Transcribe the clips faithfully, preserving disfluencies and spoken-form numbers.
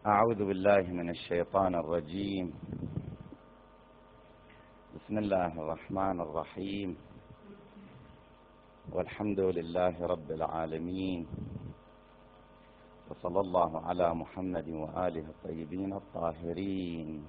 أعوذ بالله من الشيطان الرجيم. بسم الله الرحمن الرحيم، والحمد لله رب العالمين، وصلى الله على محمد وآله الطيبين الطاهرين.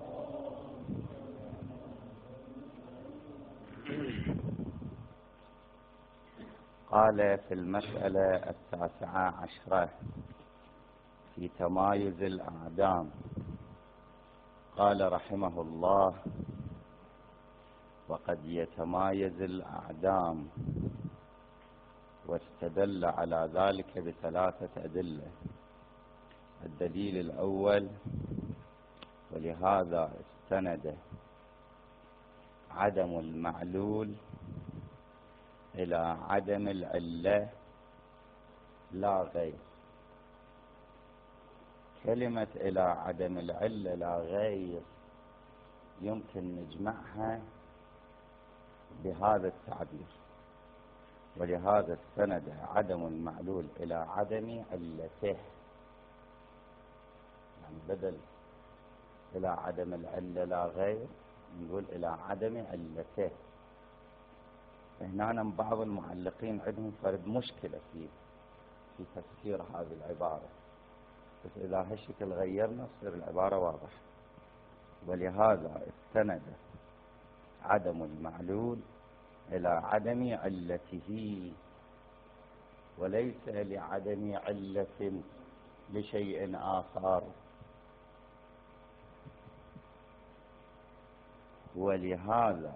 قال في المسألة التاسعة عشرة في تمايز الأعدام، قال رحمه الله: وقد يتمايز الأعدام، واستدل على ذلك بثلاثة أدلة. الدليل الأول: ولهذا استند عدم المعلول إلى عدم العلة لا غير. كلمة إلى عدم العلة لا غير يمكن نجمعها بهذا التعبير، ولهذا استند عدم المعلول إلى عدم علته، يعني بدل إلى عدم العلة لا غير نقول إلى عدم علته. هنا بعض المعلقين عندهم فرد مشكلة في في تفسير هذه العبارة، بس إذا هالشكل غيرنا تصير العبارة واضحة. ولهذا استند عدم المعلول إلى عدم علته، وليس لعدم علة لشيء آخر. ولهذا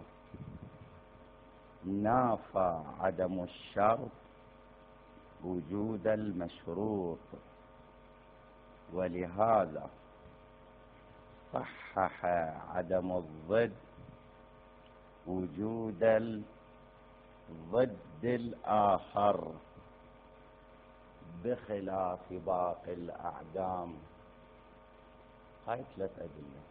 نافى عدم الشرط وجود المشروط، ولهذا صحح عدم الضد وجود الضد الآخر، بخلاف باقي الأعدام. هاي ثلاث أدلة.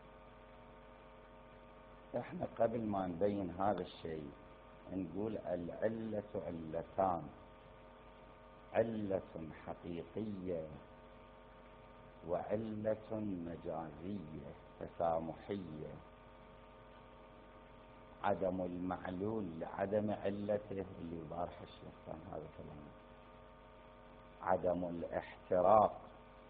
احنا قبل ما نبين هذا الشيء نقول العلة علتان: علة حقيقية وعلة مجازية تسامحية. عدم المعلول لعدم علته اللي بارح الشيخ كان هذا كلام. عدم الاحتراق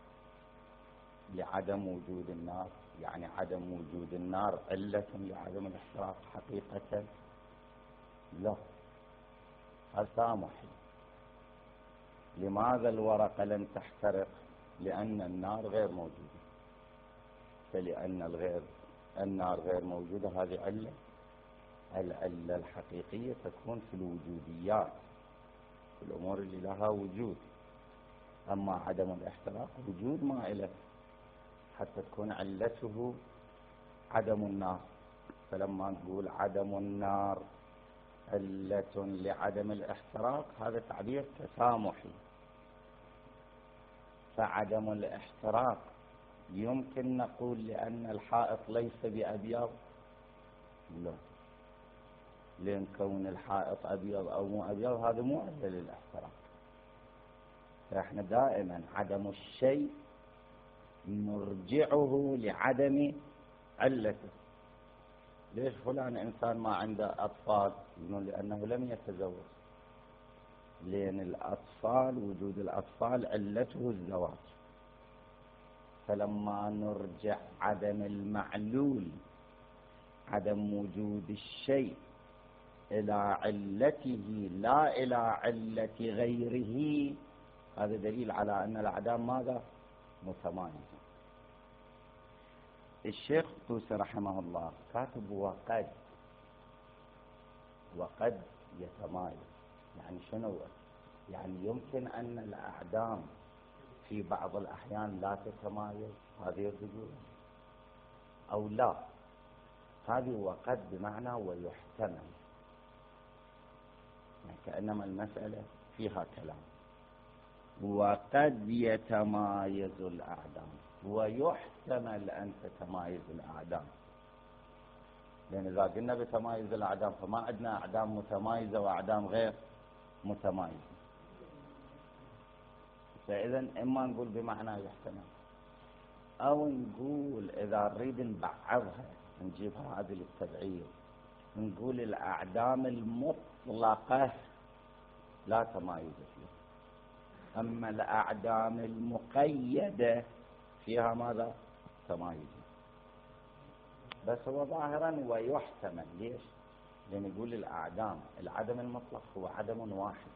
لعدم وجود النار، يعني عدم وجود النار علة لعدم الاحتراق حقيقة؟ لا، تسامحي. لماذا الورقة لن تحترق؟ لأن النار غير موجودة. فلأن الغير النار غير موجودة هذه علة. العلة الحقيقية تكون في الوجوديات، في الأمور اللي لها وجود. أما عدم الاحتراق وجود ما إله، حتى تكون علته عدم النار. فلما نقول عدم النار علة لعدم الاحتراق هذا تعبير تسامحي. فعدم الاحتراق يمكن نقول لأن الحائط ليس بأبيض؟ لا، لأن كون الحائط أبيض أو مو أبيض هذا مو علة للاحتراق. فإحنا دائما عدم الشيء نرجعه لعدم علته. ليش فلان إنسان ما عنده أطفال؟ لأنه لم يتزوج. لأن الأطفال وجود الأطفال علته الزواج. فلما نرجع عدم المعلول عدم وجود الشيء إلى علته لا إلى علة غيره، هذا دليل على أن الأعدام ماذا؟ متمايزة. الشيخ الطوسي رحمه الله كاتب وقد وقد يتمايز. يعني شنو؟ يعني يمكن أن الأعدام في بعض الأحيان لا تتمايز، هذه الرجولة، أو لا. هذه وقد بمعنى ويحتمل، يعني كأنما المسألة فيها كلام. وقد يتمايز الأعدام، ويحتمل أن تتمايز الأعدام. لأن إذا قلنا بتمايز الأعدام فما عندنا أعدام متمايزة وأعدام غير متمايزة. فإذا إما نقول بمعنى يحتمل أو نقول إذا نريد نبعضها نجيبها هذه للتبعيض، نقول الأعدام المطلقة لا تمايز فيها، أما الأعدام المقيدة فيها ماذا؟ تمايز. بس هو ظاهرا ويحتمل. ليش؟ لأن يقول الأعدام، العدم المطلق هو عدم واحد،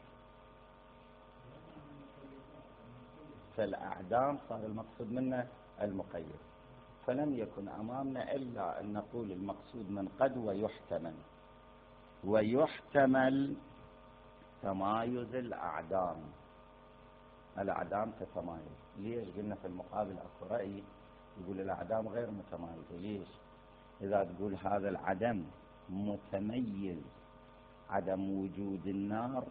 فالأعدام صار المقصود منه المقيد، فلم يكن أمامنا إلا أن نقول المقصود من قد ويحتمل، ويحتمل تمايز الأعدام، الأعدام تتمايز. ليش؟ قلنا في المقابل أكو رأي يقول الأعدام غير متمايزة. ليش؟ إذا تقول هذا العدم متميز، عدم وجود النار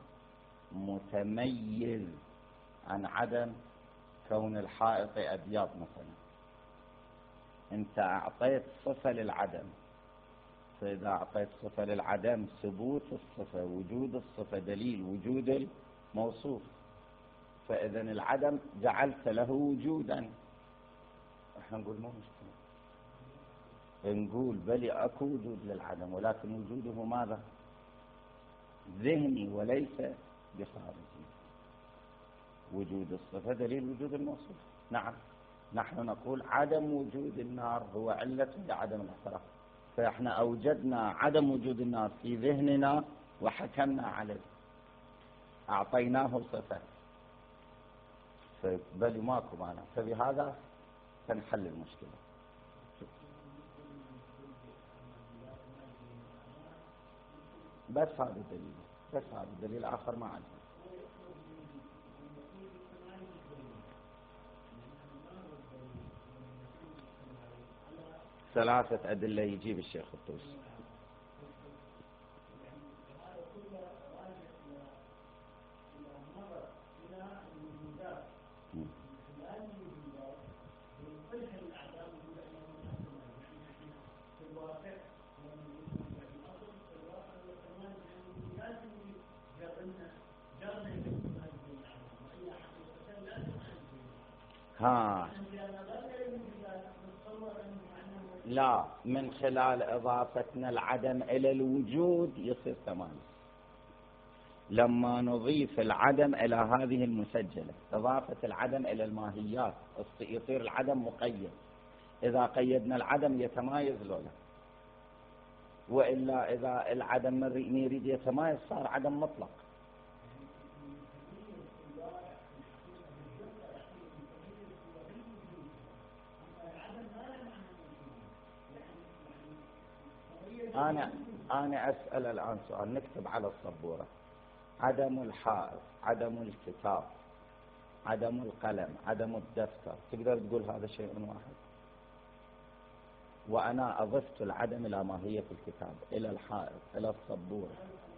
متميز عن عدم كون الحائط أبيض مثلا، أنت أعطيت صفة للعدم، فإذا أعطيت صفة للعدم ثبوت الصفة وجود الصفة دليل وجود الموصوف، فإذا العدم جعلت له وجودا. احنا نقول مو مشكلة، نقول بل أكو وجود للعدم، ولكن وجوده ماذا؟ ذهني وليس بخارجي. وجود الصفة دليل وجود الموصوف. نعم، نحن نقول عدم وجود النار هو علة لعدم الاحتراق، فإحنا أوجدنا عدم وجود النار في ذهننا وحكمنا عليه، أعطيناه صفة، بل ماكو معنى، فبهذا تنحل المشكلة. بس هذا الدليل، بس هذا الدليل آخر ما عندنا. ثلاثة أدلة يجيب الشيخ الطوسي. ها لا، من خلال إضافتنا العدم إلى الوجود يصير تمايز. لما نضيف العدم إلى هذه المسجلة، إضافة العدم إلى الماهيات، يصير العدم مقيد. إذا قيدنا العدم يتمايز لولا، وإلا إذا العدم من يريد يتمايز صار عدم مطلق. أنا أنا أسأل الآن سؤال، نكتب على السبورة: عدم الحائط، عدم الكتاب، عدم القلم، عدم الدفتر، تقدر تقول هذا شيء واحد؟ وأنا أضفت العدم إلى ماهية الكتاب، إلى الحائط، إلى السبورة.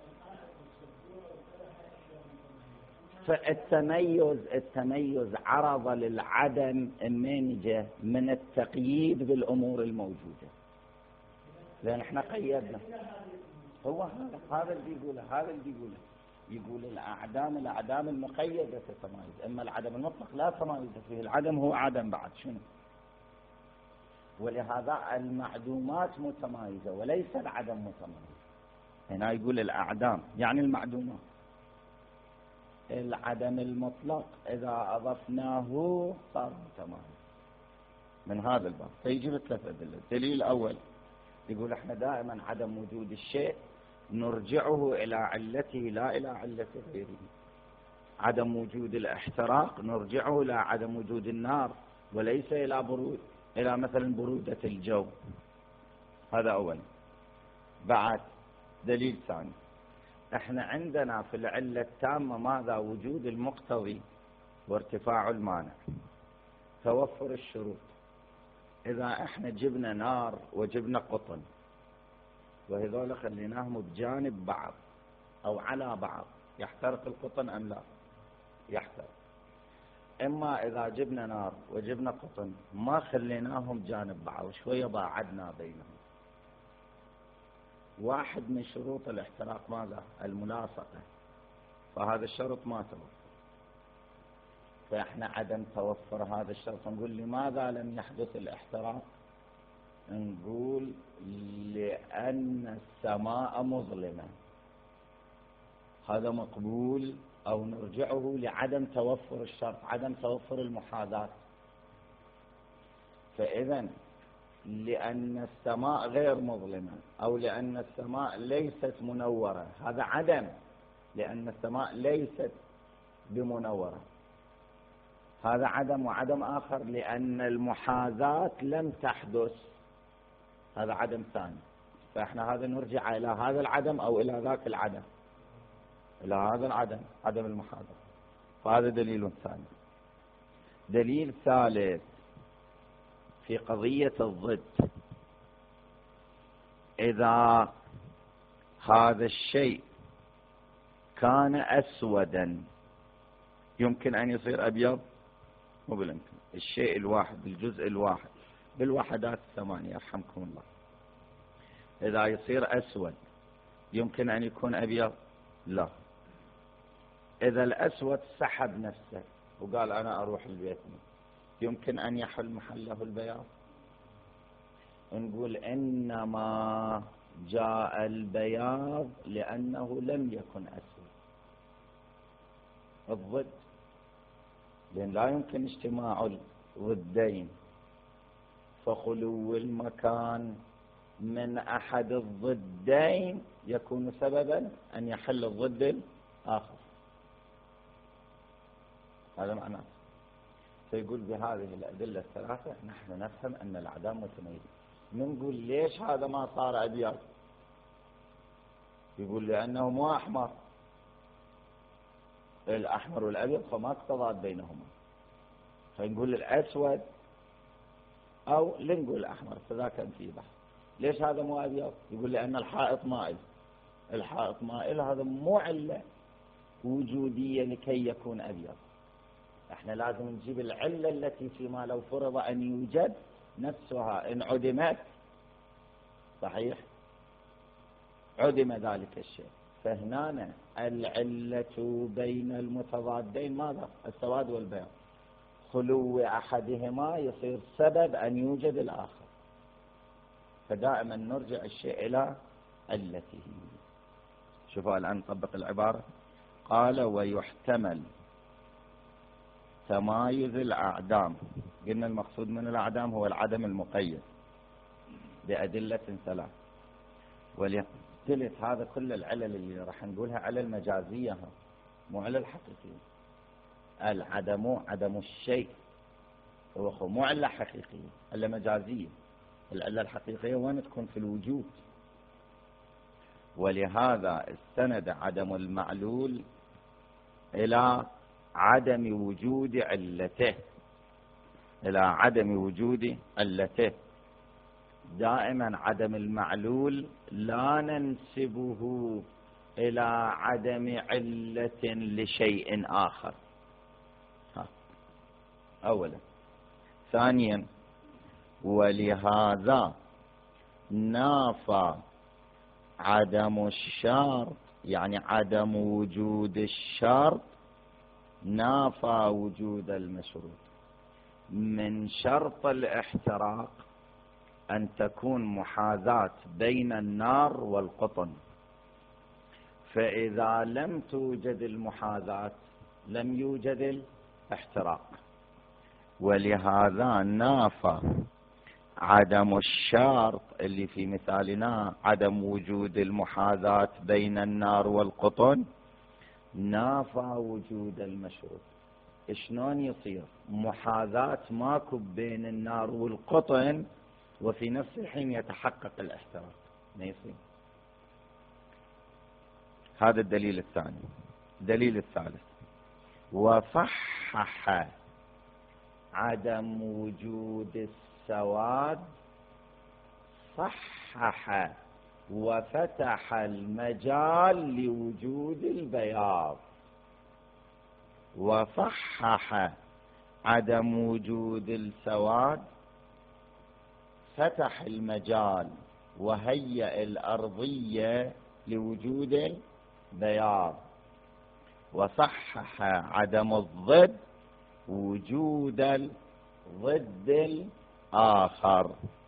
فالتميز التميز عرض للعدم منجة من التقييد بالأمور الموجودة، لأن احنا قيدنا. هو هذا هذا اللي يقوله هذا اللي يقوله يقول الأعدام الأعدام المقيدة تتمايز، أما العدم المطلق لا تمايز فيه، العدم هو عدم بعد شنو. ولهذا المعدومات متمايزة وليس العدم متمايز. هنا يقول الأعدام يعني المعدومات. العدم المطلق إذا أضفناه صار متمايز من هذا الباب. فيجيب ثلاث أدلة. الدليل الأول يقول احنا دائما عدم وجود الشيء نرجعه إلى علته لا إلى علة غيره. عدم وجود الاحتراق نرجعه إلى عدم وجود النار وليس إلى برود، إلى مثلا برودة الجو. هذا أولا. بعد دليل ثاني، احنا عندنا في العلة التامة ماذا؟ وجود المقتضي وارتفاع المانع، توفر الشروط. إذا احنا جبنا نار وجبنا قطن وهذول خليناهم بجانب بعض أو على بعض، يحترق القطن أم لا؟ يحترق. إما إذا جبنا نار وجبنا قطن ما خليناهم جانب بعض، شوية باعدنا بينهم. واحد من شروط الاحتراق ماذا؟ الملاصقة، فهذا الشرط ما توفر. فإحنا عدم توفر هذا الشرط نقول لماذا لم يحدث الاحتراق؟ نقول لأن السماء مظلمة، هذا مقبول، أو نرجعه لعدم توفر الشرط، عدم توفر المحاذاة. فإذا لأن السماء غير مظلمة أو لأن السماء ليست منورة، هذا عدم، لأن السماء ليست بمنورة، هذا عدم. وعدم آخر لأن المحاذاة لم تحدث، هذا عدم ثاني. فإحنا هذا نرجع إلى هذا العدم أو إلى ذاك العدم، إلى هذا العدم، عدم المحاذاة. فهذا دليل ثاني. دليل ثالث في قضية الضد، إذا هذا الشيء كان أسودا يمكن أن يصير أبيض؟ مو بالإمكان. الشيء الواحد، الجزء الواحد بالوحدات الثمانية يرحمكم الله، إذا يصير أسود يمكن أن يكون أبيض؟ لا. إذا الأسود سحب نفسه وقال أنا أروح البيت يمكن أن يحل محله البياض؟ نقول إنما جاء البياض لأنه لم يكن أسود. الضد، لأن لا يمكن اجتماع الضدين، فخلو المكان من أحد الضدين يكون سببا أن يحل الضد الآخر، هذا معناه. فيقول بهذه الأدلة الثلاثة نحن نفهم أن الأعدام متميزة. نقول ليش هذا ما صار أبيض؟ يقول لأنه مو أحمر، الأحمر والأبيض فما تضاد بينهما، فنقول الأسود أو لنقول الأحمر، فذا كان فيه بحث. ليش هذا مو أبيض؟ يقول لأن الحائط مائل، الحائط مائل هذا مو علة وجودية لكي يكون أبيض. احنا لازم نجيب العلة التي فيما لو فرض أن يوجد نفسها إن عدمت، صحيح عدم ذلك الشيء. فهنا العلة بين المتضادين ماذا؟ السواد والبياض، خلو أحدهما يصير سبب أن يوجد الآخر، فدائما نرجع الشيء إلى علته. شوفوا الآن نطبق العبارة. قال ويحتمل تمايز الأعدام، قلنا المقصود من الأعدام هو العدم المقيد بأدلة ثلاث، وليختلف هذا كل العلل اللي راح نقولها علل مجازية مو علل حقيقية. العدم عدم الشيء هو مو علة حقيقية، علة مجازية. العلة الحقيقية وين تكون؟ في الوجود. ولهذا استند عدم المعلول إلى عدم وجود علته، إلى عدم وجود علته. دائما عدم المعلول لا ننسبه إلى عدم علة لشيء آخر، ها. أولا. ثانيا ولهذا نافى عدم الشرط، يعني عدم وجود الشرط نافى وجود المشروط. من شرط الاحتراق أن تكون محاذاة بين النار والقطن، فإذا لم توجد المحاذاة لم يوجد الاحتراق. ولهذا نافى عدم الشرط اللي في مثالنا عدم وجود المحاذاة بين النار والقطن، نافى وجود المشروط. شلون يصير محاذاة ماكو بين النار والقطن وفي نفس الحين يتحقق الاحتراق؟ ما يصير. هذا الدليل الثاني. الدليل الثالث وصحح عدم وجود السواد، صحح وفتح المجال لوجود البياض. وصحح عدم وجود السواد، فتح المجال وهيئ الأرضية لوجود البياض. وصحح عدم الضد، وجود الضد الآخر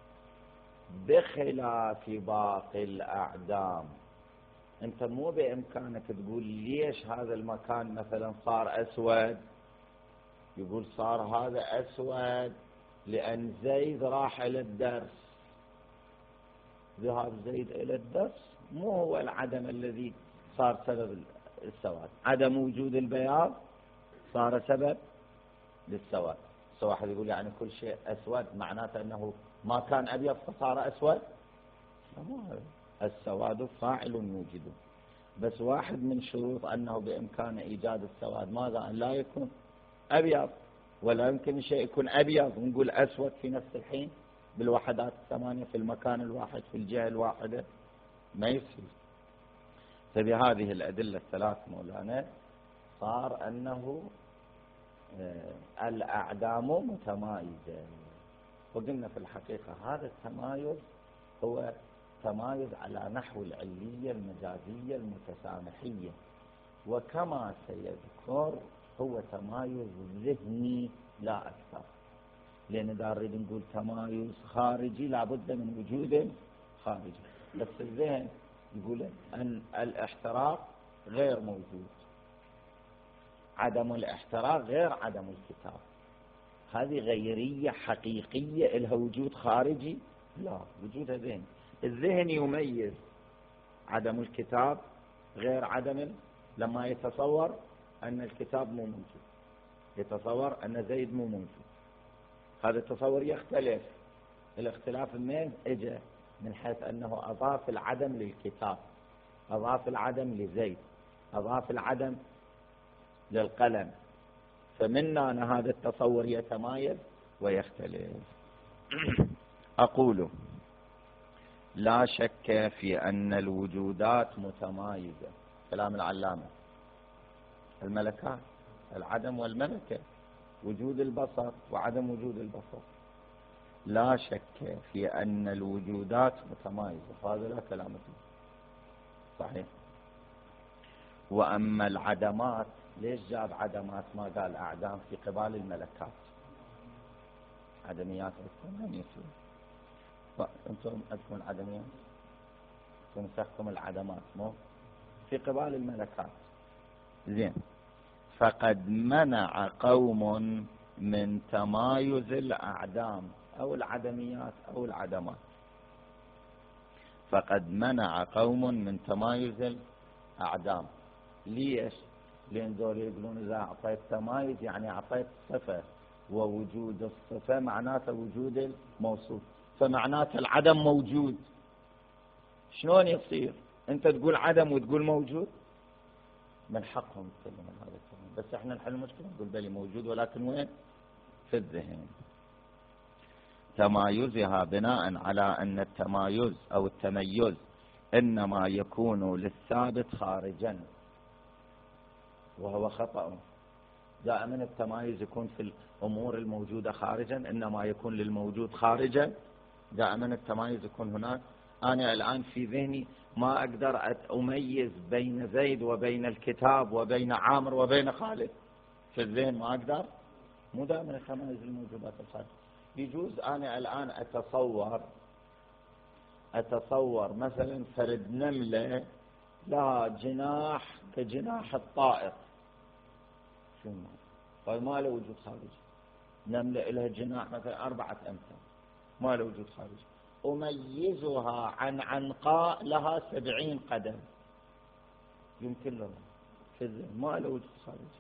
بخلاف باقي الأعدام. أنت مو بإمكانك تقول ليش هذا المكان مثلا صار أسود، يقول صار هذا أسود لأن زيد راح إلى الدرس. ذهاب زيد إلى الدرس مو هو العدم الذي صار سبب السواد، عدم وجود البياض صار سبب للسواد. واحد يقول يعني كل شيء أسود معناته أنه ما كان أبيض فصار أسود، السواد فاعل يوجده، بس واحد من شروط أنه بإمكان إيجاد السواد ماذا؟ أن لا يكون أبيض، ولا يمكن شيء يكون أبيض ونقول أسود في نفس الحين بالوحدات الثمانية في المكان الواحد في الجهة الواحدة، ما يصير. فبهذه الأدلة الثلاث مولانا صار أنه الأعدام متمايزة. وقلنا في الحقيقة هذا التمايز هو تمايز على نحو العلية المجازية المتسامحية، وكما سيذكر هو تمايز ذهني لا أكثر، لأن إذا نريد نقول تمايز خارجي لابد من وجود خارجي، بس الذهن يقول أن الاحتراق غير موجود، عدم الاحتراق غير عدم الكتاب. هذه غيرية حقيقية لها وجود خارجي؟ لا، وجودها ذهني. الذهن يميز عدم الكتاب غير عدم، لما يتصور أن الكتاب مو موجود، يتصور أن زيد مو موجود، هذا التصور يختلف. الاختلاف من اجى من حيث أنه أضاف العدم للكتاب، أضاف العدم لزيد، أضاف العدم للقلم، فمنا أن هذا التصور يتمايز ويختلف. أقول لا شك في أن الوجودات متمايزة، كلام العلامة، الملكات، العدم والملكة، وجود البصر وعدم وجود البصر، لا شك في أن الوجودات متمايزة، هذا لا كلام فيه صحيح. وأما العدمات، ليش جاب عدمات ما قال أعدام في قبال الملكات؟ عدميات أذكر من يسوي أنتم أذكرون عدميات، تنسخكم العدمات مو في قبال الملكات. زين، فقد منع قوم من تمايز الأعدام أو العدميات أو العدمات، فقد منع قوم من تمايز الأعدام. ليش؟ لأن ذول يقولون إذا أعطيت تمايز يعني أعطيت صفة، ووجود الصفة معناته وجود الموصوف، فمعناته العدم موجود. شلون يصير أنت تقول عدم وتقول موجود؟ من حقهم يتكلمون هذا الكلام، بس احنا نحل المشكلة نقول بلي موجود، ولكن وين؟ في الذهن. تمايزها بناء على أن التمايز أو التميز إنما يكون للثابت خارجا، وهو خطأ. دائما التمايز يكون في الأمور الموجودة خارجا، إنما يكون للموجود خارجا. دائما التمايز يكون هناك. أنا الآن في ذهني ما أقدر أميز بين زيد وبين الكتاب وبين عامر وبين خالد، في الذهن ما أقدر. مو دائما التمايز الموجودات الخارجة. يجوز أنا الآن أتصور أتصور مثلا فرد نملة لها جناح كجناح الطائر، شو ما ما له وجود خارجي. نملة لها جناح مثلا أربعة أمثال، ما له وجود خارجي. أميزها عن عنقاء لها سبعين قدم، يمكن له في الذهن ما له وجود خارجي.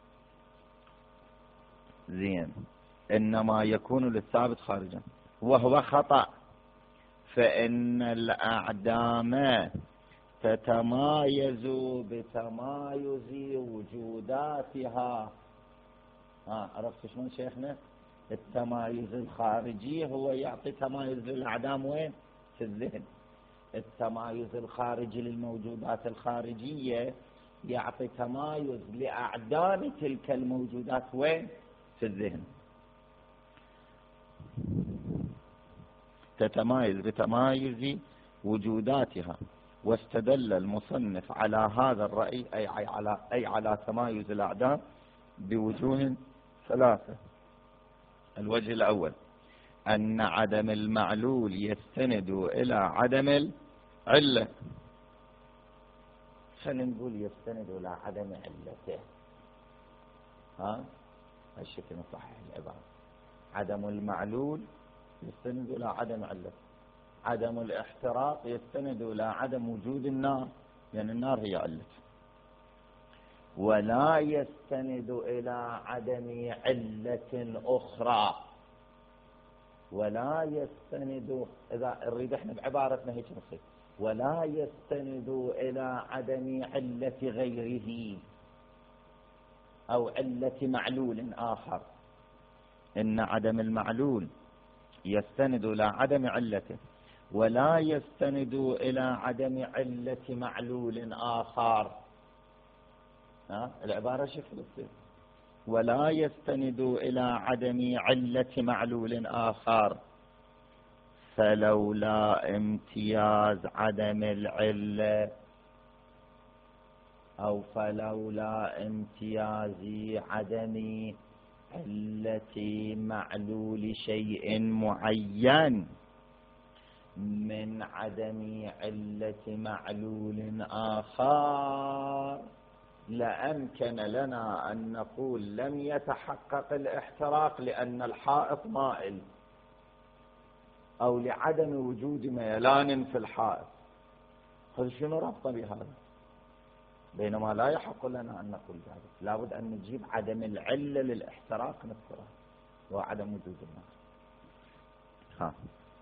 زين، إنما يكون للثابت خارجا، وهو خطأ. فإن الأعدام تتمايز بتمايز وجوداتها. ها عرفت شلون شيخنا؟ التمايز الخارجي هو يعطي تمايز للأعدام وين؟ في الذهن. التمايز الخارجي للموجودات الخارجية يعطي تمايز لأعدام تلك الموجودات وين؟ في الذهن. تتمايز بتمايز وجوداتها. واستدل المصنف على هذا الرأي أي على, أي على تمايز الأعدام بوجوه ثلاثة. الوجه الأول أن عدم المعلول يستند إلى عدم العلة. خلينا نقول يستند إلى عدم علته. ها هالشكل نصحح العبارة. عدم المعلول يستند إلى عدم علته. عدم الاحتراق يستند إلى عدم وجود النار، لأن يعني النار هي علته. ولا يستند إلى عدم علة أخرى. ولا يستند، إذا نريد احنا بعبارتنا هيك نصير، ولا يستند إلى عدم علة غيره أو علة معلول آخر. إن عدم المعلول يستند إلى عدم علته، ولا يستند إلى عدم علة معلول آخر. ها العبارة شكل تصير ولا يستند إلى عدم علة معلول آخر، فلولا امتياز عدم العلة أو فلولا امتياز عدم علة معلول شيء معين من عدم علة معلول آخر لأمكن لنا أن نقول لم يتحقق الاحتراق لأن الحائط مائل، أو لعدم وجود ميلان في الحائط. هل شنو ربط بهذا؟ بينما لا يحق لنا أن نقول ذلك، لابد أن نجيب عدم العلة للاحتراق نفسه وعدم وجود النار. ها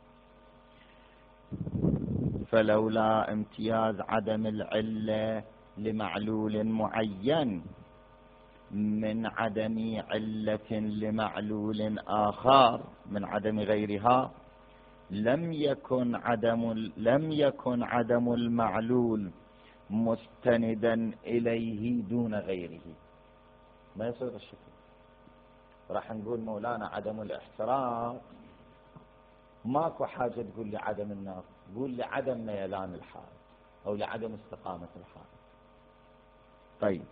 فلولا امتياز عدم العلة لمعلول معين من عدم علة لمعلول آخر من عدم غيرها لم يكن عدم لم يكن عدم المعلول مستندا إليه دون غيره. ما يصير الشكل. راح نقول مولانا عدم الاحتراق ماكو حاجة تقول لي عدم النار، قول لي عدم ميلان الحائط أو لعدم استقامة الحائط. طيب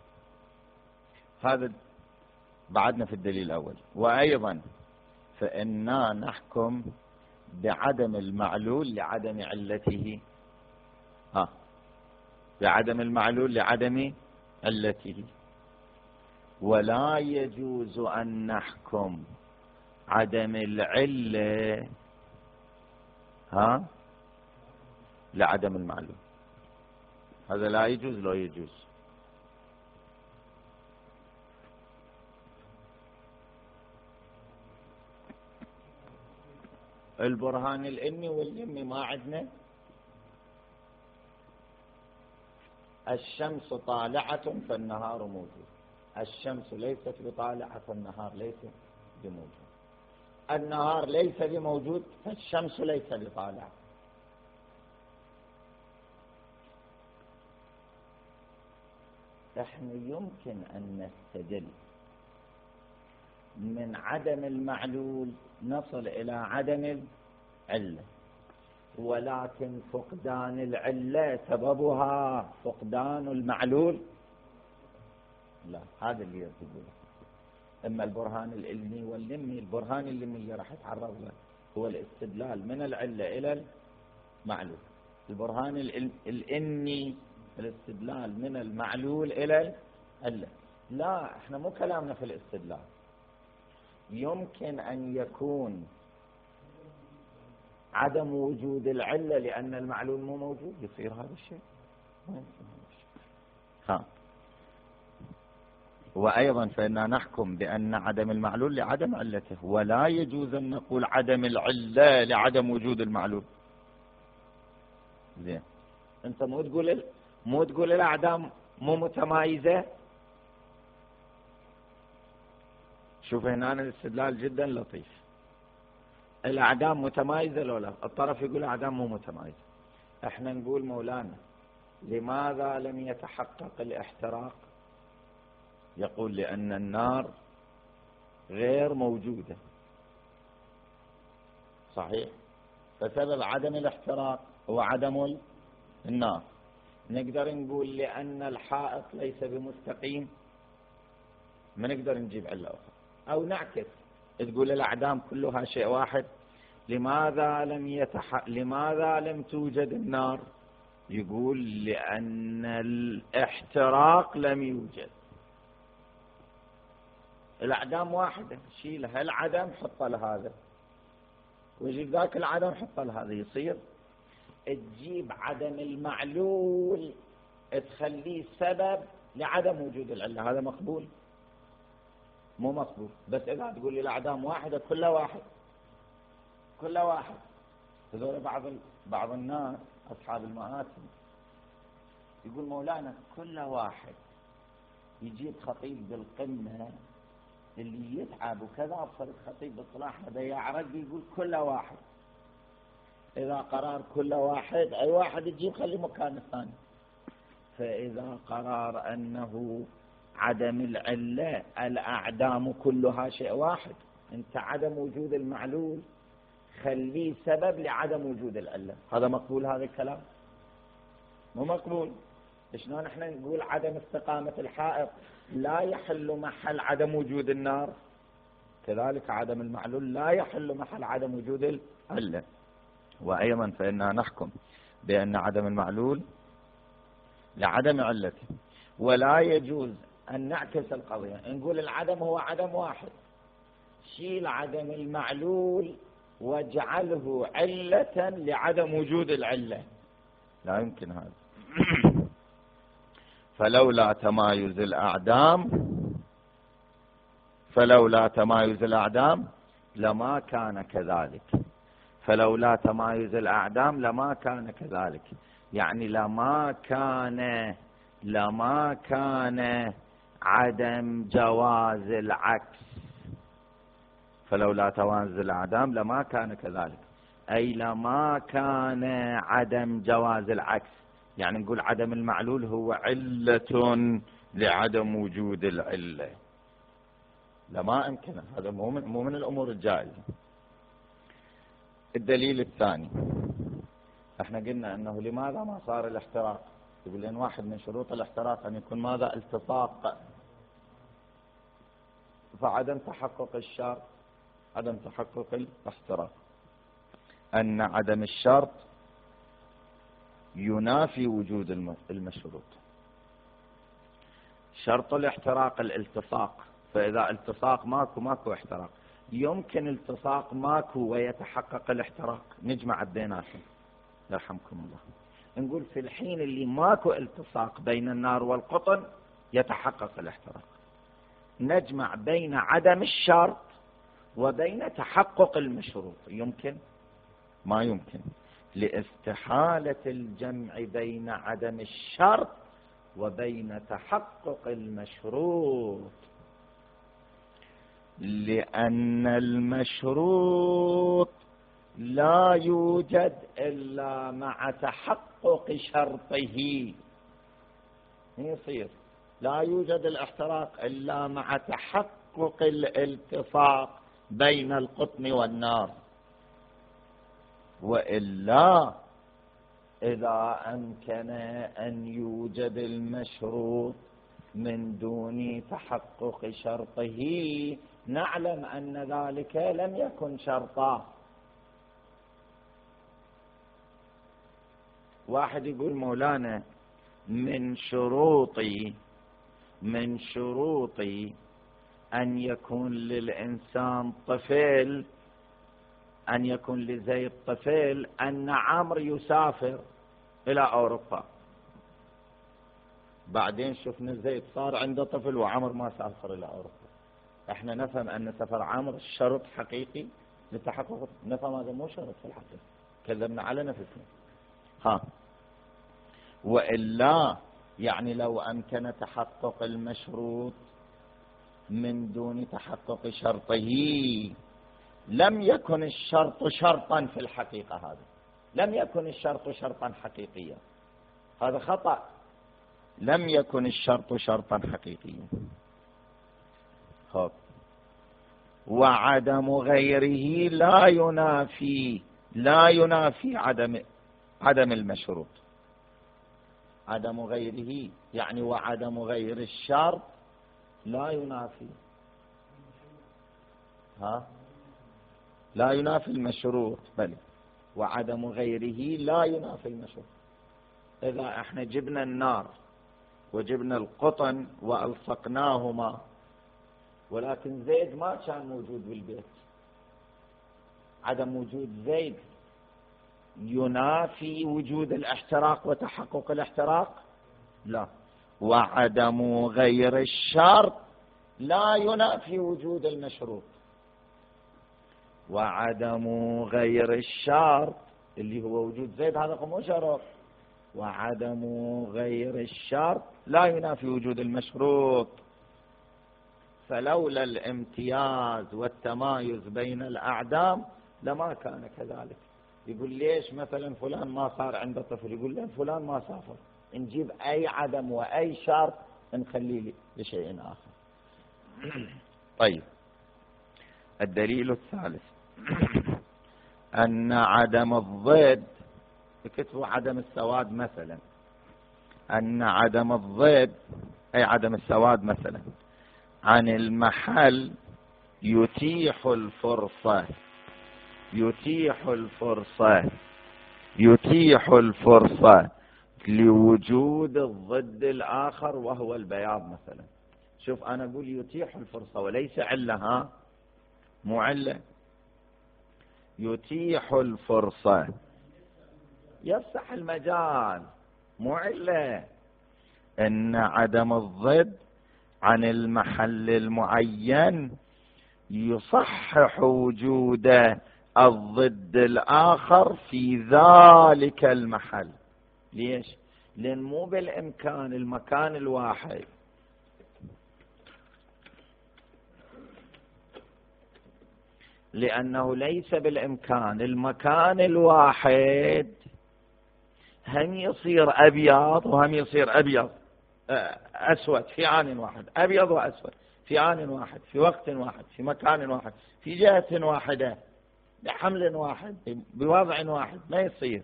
هذا بعدنا في الدليل الأول. وأيضا فإنا نحكم بعدم المعلول لعدم علته. ها بعدم المعلول لعدم علته. ولا يجوز أن نحكم عدم العلة ها لعدم المعلول. هذا لا يجوز. لا يجوز. البرهان الإني واليمي ما عندنا. الشمس طالعة فالنهار موجود. الشمس ليست بطالعة فالنهار ليس بموجود. النهار ليس بموجود فالشمس ليس بطالعة. احنا يمكن أن نستدل من عدم المعلول نصل إلى عدم العلة، ولكن فقدان العلة سببها فقدان المعلول. لا، هذا اللي يقوله. اما البرهان العلمي واللمي، البرهان اللمي راح يتعرض له هو الاستدلال من العلة إلى المعلول. البرهان الإني الاستدلال من المعلول إلى العلة. لا، احنا مو كلامنا في الاستدلال. يمكن أن يكون عدم وجود العلة لأن المعلول مو موجود، يصير هذا الشيء. ها وأيضا فإننا نحكم بأن عدم المعلول لعدم علته، ولا يجوز أن نقول عدم العلة لعدم وجود المعلول. زين، أنت مو تقول مو تقول الأعدام مو متمايزة. شوف هنا الاستدلال جدا لطيف. الأعدام متمايزة لو لا؟ الطرف يقول الأعدام مو متمايزة. احنا نقول مولانا لماذا لم يتحقق الاحتراق؟ يقول لأن النار غير موجودة. صحيح. فسبب عدم الاحتراق هو عدم النار. نقدر نقول لأن الحائط ليس بمستقيم، ما نقدر نجيب علة أخرى. أو نعكس، تقول الأعدام كلها شيء واحد، لماذا لم يتح... لماذا لم توجد النار؟ يقول لأن الاحتراق لم يوجد. الأعدام واحدة، شيلها العدم حط لهذا، ويجيب ذاك العدم حط لهذا، يصير تجيب عدم المعلول تخليه سبب لعدم وجود العلة. هذا مقبول؟ مو مقبول. بس إذا تقول لي الأعدام واحدة، كل واحد كل واحد هذول بعض بعض الناس أصحاب المآتم يقول مولانا كل واحد يجيب خطيب بالقمة اللي يتعب وكذا، أبصر الخطيب بالصلاح هذا يعرق يقول كل واحد. إذا قرار كل واحد، أي واحد يجيب خلي مكان الثاني. فإذا قرار أنه عدم العلة الأعدام كلها شيء واحد، أنت عدم وجود المعلول خليه سبب لعدم وجود العلة. هذا مقبول؟ هذا الكلام مو مقبول. شلون احنا نقول عدم استقامة الحائط لا يحل محل عدم وجود النار، كذلك عدم المعلول لا يحل محل عدم وجود العلة. وأيضا فإننا نحكم بأن عدم المعلول لعدم علته، ولا يجوز أن نعكس القضية نقول العدم هو عدم واحد، شيل عدم المعلول واجعله علة لعدم وجود العلة، لا يمكن هذا. فلولا تمايز الأعدام فلولا تمايز الأعدام لما كان كذلك فلولا تمايز الأعدام لما كان كذلك، يعني لما كان لما كان عدم جواز العكس. فلولا تمايز الأعدام لما كان كذلك، أي لما كان عدم جواز العكس، يعني نقول عدم المعلول هو علة لعدم وجود العلة، لما أمكن. هذا مو من, مو من الأمور الجائزة. الدليل الثاني، احنا قلنا أنه لماذا ما صار الاحتراق؟ يقول لأن واحد من شروط الاحتراق أن يكون ماذا؟ التصاق. فعدم تحقق الشرط عدم تحقق الاحتراق، أن عدم الشرط ينافي وجود المشروط. شرط الاحتراق الالتصاق، فإذا التصاق ماكو ماكو احتراق. يمكن التصاق ماكو ويتحقق الاحتراق، نجمع بيناتهم يرحمكم الله. نقول في الحين اللي ماكو التصاق بين النار والقطن يتحقق الاحتراق، نجمع بين عدم الشرط وبين تحقق المشروط. يمكن؟ ما يمكن، لاستحالة الجمع بين عدم الشرط وبين تحقق المشروط، لأن المشروط لا يوجد إلا مع تحقق شرطه. يصير لا يوجد الاحتراق إلا مع تحقق الالتصاق بين القطن والنار، وإلا إذا أمكن أن يوجد المشروط من دون تحقق شرطه نعلم أن ذلك لم يكن شرطا. واحد يقول مولانا من شروطي من شروطي أن يكون للإنسان طفل، أن يكون لزيد طفل، أن عمرو يسافر إلى أوروبا. بعدين شفنا زيد صار عنده طفل وعمرو ما سافر إلى أوروبا. احنا نفهم أن سفر عمرو شرط حقيقي لتحقق، نفهم هذا مو شرط في الحقيقة، كذبنا على نفسنا. ها وإلا يعني لو أمكن تحقق المشروط من دون تحقق شرطه لم يكن الشرط شرطا في الحقيقة، هذا لم يكن الشرط شرطا حقيقيا، هذا خطأ. لم يكن الشرط شرطا حقيقيا. خب وعدم غيره لا ينافي لا ينافي عدم عدم المشروط. عدم غيره يعني وعدم غير الشرط لا ينافي. ها لا ينافي المشروط، بل وعدم غيره لا ينافي المشروط. إذا احنا جبنا النار وجبنا القطن وألصقناهما، ولكن زيد ما كان موجود بالبيت، عدم وجود زيد ينافي وجود الاحتراق وتحقق الاحتراق؟ لا. وعدم غير الشرط لا ينافي وجود المشروط. وعدم غير الشرط اللي هو وجود زيد هذا مو شرط، وعدم غير الشرط لا ينافي وجود المشروط. فلولا الامتياز والتمايز بين الأعدام لما كان كذلك. يقول ليش مثلا فلان ما صار عنده طفل؟ يقول ليه فلان ما سافر، نجيب أي عدم وأي شرط نخليه لشيء آخر. طيب، الدليل الثالث أن عدم الضد، كتبوا عدم السواد مثلا، أن عدم الضد أي عدم السواد مثلا عن المحل يتيح الفرصة يتيح الفرصة يتيح الفرصة لوجود الضد الآخر وهو البياض مثلا. شوف أنا أقول يتيح الفرصة وليس علة، ها مو علة، يتيح الفرصة يفسح المجال مو علة. إن عدم الضد عن المحل المعين يصحح وجود الضد الآخر في ذلك المحل. ليش؟ لأن مو بالإمكان المكان الواحد لأنه ليس بالإمكان المكان الواحد هم يصير أبيض وهم يصير أبيض أسود في آن واحد، أبيض وأسود في آن واحد، في وقت واحد، في مكان واحد، في جهة واحدة، بحمل واحد، بوضع واحد، ما يصير.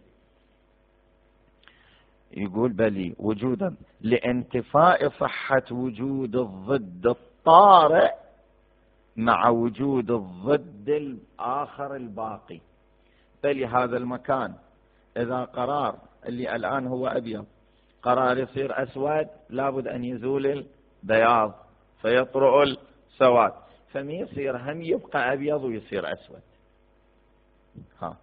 يقول بلي وجودا لانتفاء صحة وجود الضد الطارئ مع وجود الضد الآخر الباقي. بلي هذا المكان إذا قرار اللي الآن هو أبيض قرار يصير أسود، لابد أن يزول البياض فيطرؤ السواد، فما يصير هم يبقى أبيض ويصير أسود. ها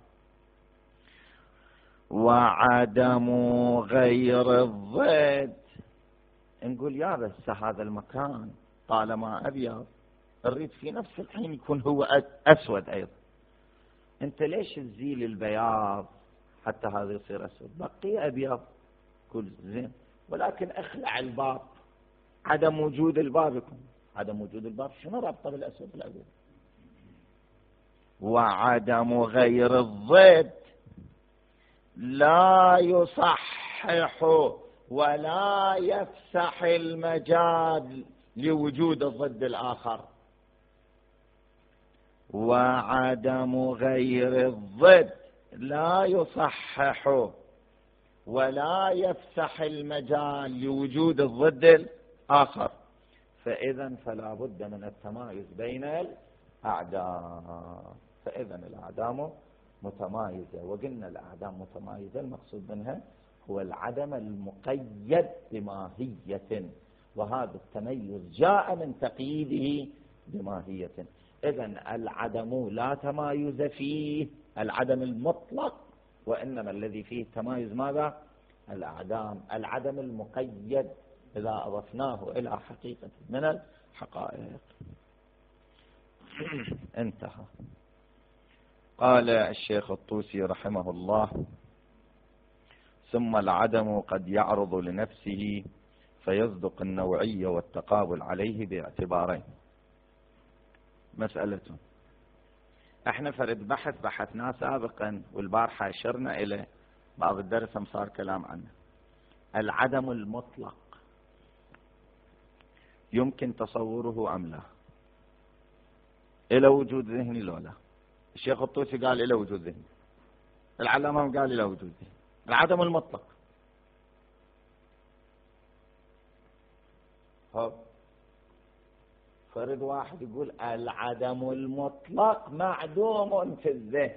وعدم غير الضد، نقول يا بس هذا المكان طالما أبيض نريد في نفس الحين يكون هو أسود أيضا، أنت ليش تزيل البياض حتى هذا يصير أسود؟ بقي أبيض كل زين، ولكن اخلع الباب، عدم وجود الباب يكون عدم وجود الباب شنو ربطه بالأسود الأبيض؟ وعدم غير الضد لا يصحح ولا يفسح المجال لوجود الضد الآخر. وعدم غير الضد لا يصحح ولا يفسح المجال لوجود الضد الآخر، فإذا فلا بد من التمايز بين الأعدام. فإذا الأعدام متمايزة، وقلنا الأعدام متمايزة المقصود منها هو العدم المقيد بماهية، وهذا التميز جاء من تقييده بماهية. إذن العدم لا تمايز فيه، العدم المطلق، وإنما الذي فيه تمايز ماذا؟ الأعدام. العدم المقيد إذا أضفناه إلى حقيقة من الحقائق. انتهى. قال الشيخ الطوسي رحمه الله: ثم العدم قد يعرض لنفسه فيصدق النوعية والتقابل عليه باعتبارين. مسألة احنا فرد بحث بحثناه سابقا والبارحة أشرنا إلى بعض الدرس صار كلام عنه. العدم المطلق يمكن تصوره أم لا؟ إلى وجود ذهني لو لا؟ الشيخ الطوسي قال إلى وجود ذهني، العلامة قال إلى وجود ذهني. العدم المطلق هو فرد واحد يقول العدم المطلق معدوم في الذهن.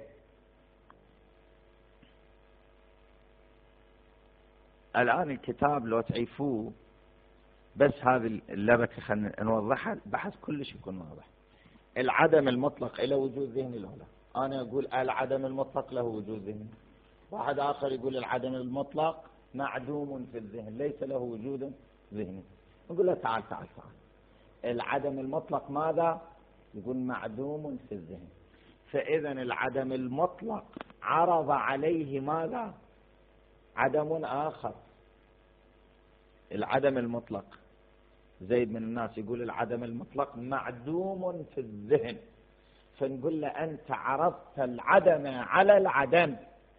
الآن الكتاب لو تعيفوه بس هذه اللبكة خلينا نوضحها، بحث كلش يكون واضح. العدم المطلق له وجود ذهني له لا؟ أنا أقول العدم المطلق له وجود ذهني، واحد آخر يقول العدم المطلق معدوم في الذهن ليس له وجود ذهني. نقول له تعال تعال تعال، العدم المطلق ماذا؟ يقول معدوم في الذهن. فإذا العدم المطلق عرض عليه ماذا؟ عدم آخر. العدم المطلق زيد من الناس يقول العدم المطلق معدوم في الذهن، فنقول له أنت عرضت العدم على العدم،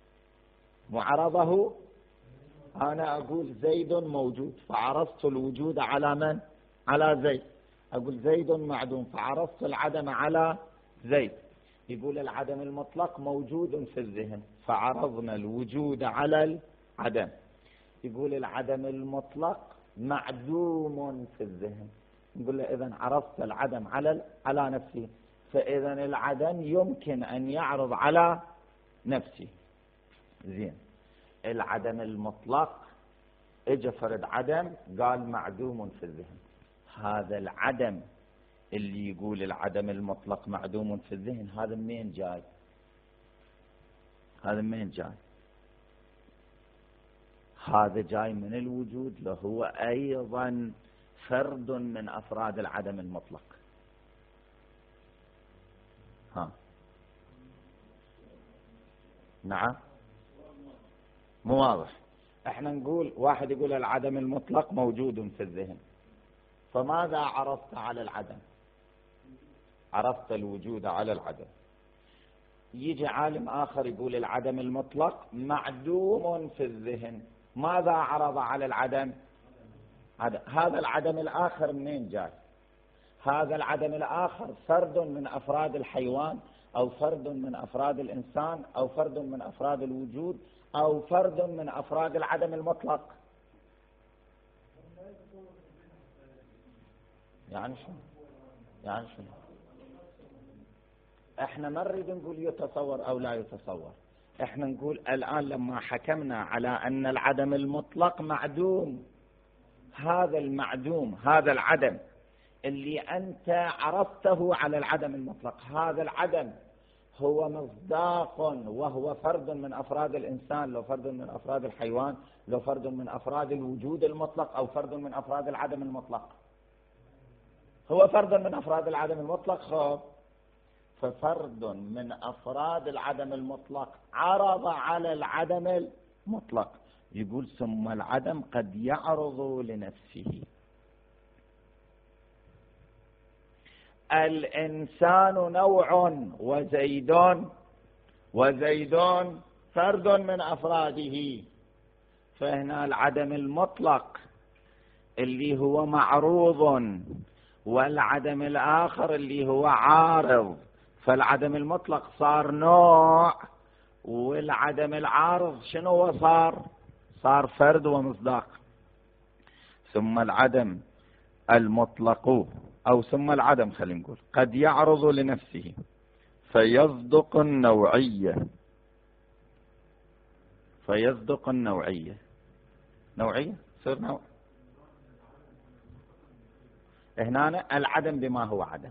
وعرضه أنا أقول زيد موجود فعرضت الوجود على من؟ على زيد. أقول زيد معدوم فعرضت العدم على زيد. يقول العدم المطلق موجود في الذهن فعرضنا الوجود على العدم. يقول العدم المطلق معدوم في الذهن، نقول له إذن عرضت العدم على على نفسه، فإذا العدم يمكن أن يعرض على نفسه. زين، العدم المطلق اجى فرد عدم قال معدوم في الذهن. هذا العدم اللي يقول العدم المطلق معدوم في الذهن هذا منين جاي؟ هذا منين جاي؟ هذا جاي من الوجود له، هو أيضا فرد من أفراد العدم المطلق. ها نعم مو واضح. احنا نقول واحد يقول العدم المطلق موجود في الذهن، فماذا عرفت على العدم؟ عرفت الوجود على العدم. يجي عالم آخر يقول العدم المطلق معدوم في الذهن، ماذا عرض على العدم؟ عدم. هذا العدم الآخر منين جاء؟ هذا العدم الآخر فرد من أفراد الحيوان، أو فرد من أفراد الإنسان، أو فرد من أفراد الوجود، أو فرد من أفراد العدم المطلق. يعني شو؟ يعني شو؟ احنا ما نريد نقول يتصور أو لا يتصور، احنا نقول الآن لما حكمنا على أن العدم المطلق معدوم، هذا المعدوم هذا العدم اللي أنت عرفته على العدم المطلق، هذا العدم هو مصداق وهو فرد من أفراد الإنسان، لو فرد من أفراد الحيوان، لو فرد من أفراد الوجود المطلق، أو فرد من أفراد العدم المطلق. هو فرد من أفراد العدم المطلق. خب ففرد من أفراد العدم المطلق عرض على العدم المطلق. يقول ثم العدم قد يعرض لنفسه. الإنسان نوع وزيد وزيد فرد من أفراده، فهنا العدم المطلق اللي هو معروض، والعدم الآخر اللي هو عارض، فالعدم المطلق صار نوع، والعدم العارض شنو هو صار؟ صار فرد ومصداق. ثم العدم المطلق أو ثم العدم خلينا نقول قد يعرض لنفسه فيصدق النوعية. فيصدق النوعية. نوعية صير نوع. هنا العدم بما هو عدم،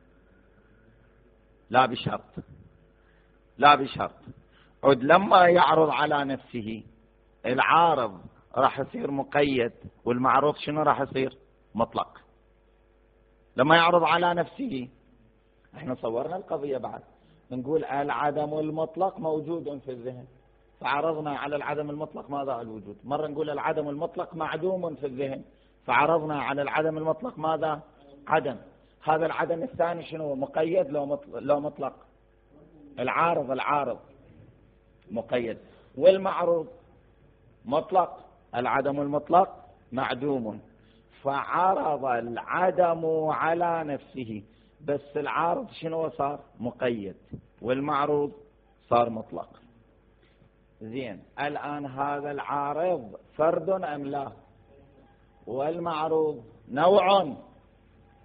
لا بشرط، لا بشرط. عد لما يعرض على نفسه العارض راح يصير مقيد، والمعروض شنو راح يصير؟ مطلق. لما يعرض على نفسه احنا صورنا القضية بعد، نقول العدم المطلق موجود في الذهن، فعرضنا على العدم المطلق ماذا؟ الوجود. مرة نقول العدم المطلق معدوم في الذهن، فعرضنا على العدم المطلق ماذا؟ عدم. هذا العدم الثاني شنو؟ مقيد لو مطلق؟ العارض العارض مقيد، والمعروض مطلق. العدم المطلق معدوم، فعرض العدم على نفسه، بس العارض شنو صار؟ مقيد، والمعروض صار مطلق. زين، الآن هذا العارض فرد أم لا؟ والمعروض نوع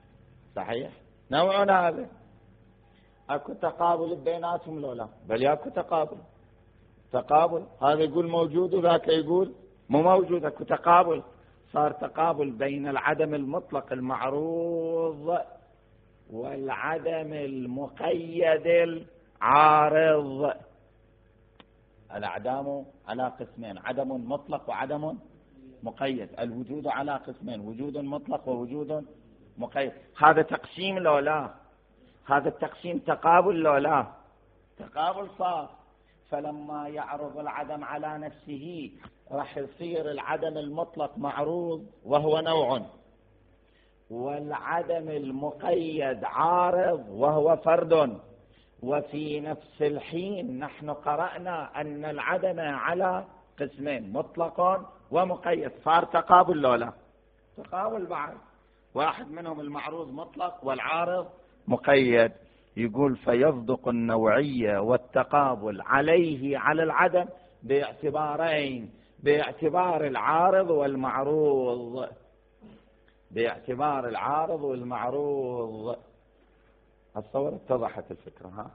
صحيح؟ نوع هذا اكو تقابل بيناتهم لو لا؟ بل اكو تقابل تقابل هذا يقول موجود وذاك يقول مو موجود، اكو تقابل، صار تقابل بين العدم المطلق المعروض والعدم المقيد العارض. الأعدام على قسمين، عدم مطلق وعدم مقيد. الوجود على قسمين، وجود مطلق ووجود مقيد. هذا تقسيم لو لا؟ هذا التقسيم تقابل لو لا؟ تقابل صار. فلما يعرض العدم على نفسه راح يصير العدم المطلق معروض وهو نوع، والعدم المقيد عارض وهو فرد. وفي نفس الحين نحن قرأنا أن العدم على قسمين، مطلق ومقيد. صار تقابل لو لا؟ تقابل بعد، واحد منهم المعروض مطلق والعارض مقيد. يقول فيصدق النوعية والتقابل عليه على العدم باعتبارين، باعتبار العارض والمعروض، باعتبار العارض والمعروض. أتصور اتضحت الفكرة. ها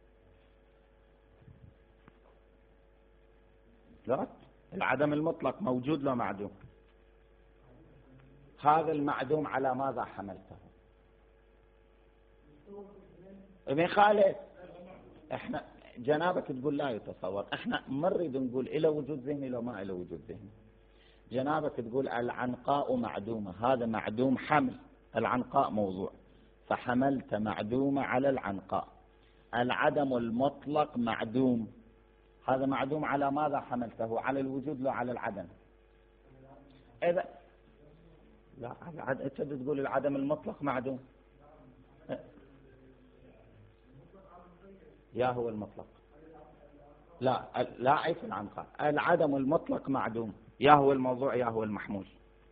لا، العدم المطلق موجود لو معدوم؟ هذا المعدوم على ماذا حملته؟ ابن خالد احنا جنابك تقول لا يتصور، احنا ما نريد نقول إلى وجود ذهني لو ما إلى وجود ذهني. جنابك تقول العنقاء معدومة، هذا معدوم حمل، العنقاء موضوع، فحملت معدومة على العنقاء. العدم المطلق معدوم، هذا معدوم على ماذا حملته؟ على الوجود لو على العدم؟ إذا لا، أنت تقول العدم المطلق معدوم، يا هو المطلق؟ لا لا، عيف العنقاء. العدم المطلق معدوم، يا هو الموضوع يا هو المحمول.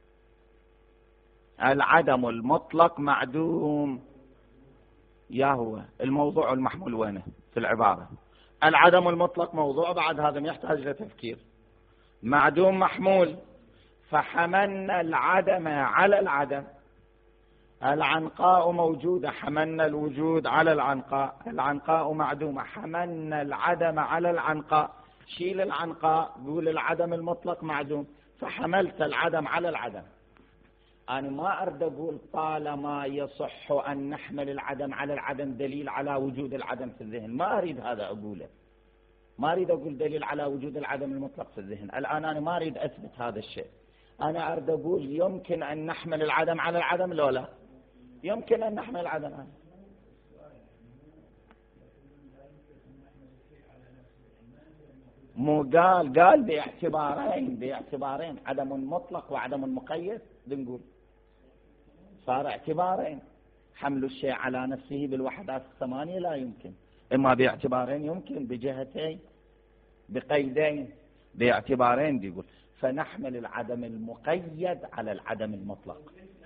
العدم المطلق معدوم، يا هو الموضوع المحمول وينه في العبارة؟ العدم المطلق موضوع، بعد هذا ما يحتاج لتفكير. معدوم محمول، فحملنا العدم على العدم. العنقاء موجودة، حملنا الوجود على العنقاء. العنقاء معدومة، حملنا العدم على العنقاء. شيل العنقاء، قول العدم المطلق معدوم، فحملت العدم على العدم. أنا ما أريد أقول طالما يصح أن نحمل العدم على العدم دليل على وجود العدم في الذهن، ما أريد هذا أقوله. ما أريد أقول دليل على وجود العدم المطلق في الذهن. الآن أنا ما أريد أثبت هذا الشيء. أنا أريد أقول يمكن أن نحمل العدم على العدم لو لا؟ يمكن أن نحمل العدم على. مو قال قال باعتبارين، باعتبارين عدم مطلق وعدم مقيد. بنقول صار اعتبارين. حمل الشيء على نفسه بالوحدات الثمانية لا يمكن، إما باعتبارين يمكن بجهتين بقيدين، باعتبارين. بيقول فنحمل العدم المقيد على العدم المطلق.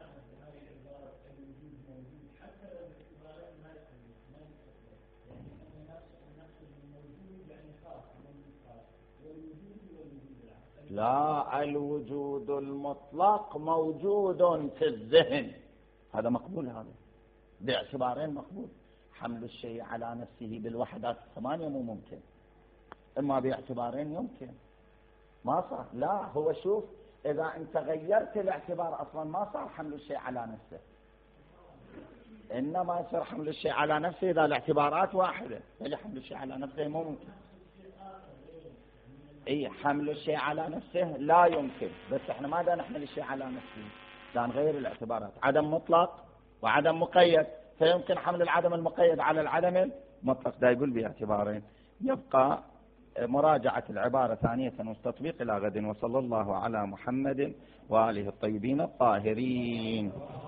لا، الوجود المطلق موجود في الذهن، هذا مقبول، هذا باعتبارين مقبول. حمل الشيء على نفسه بالوحدات الثمانية مو ممكن، إما باعتبارين يمكن. ما صار. لا، هو شوف، إذا أنت غيرت الاعتبار أصلا ما صار حمل الشيء على نفسه، إنما يصير حمل الشيء على نفسه إذا الاعتبارات واحدة. فلي حمل الشيء على نفسه مو ممكن. اي حمل الشيء على نفسه لا يمكن، بس احنا ما دا نحمل الشيء على نفسه، دا نغير الاعتبارات. عدم مطلق وعدم مقيد، فيمكن حمل العدم المقيد على العدم المطلق. دا يقول باعتبارين. يبقى مراجعة العبارة ثانية والتطبيق إلى غد. وصلى الله على محمد وآله الطيبين الطاهرين.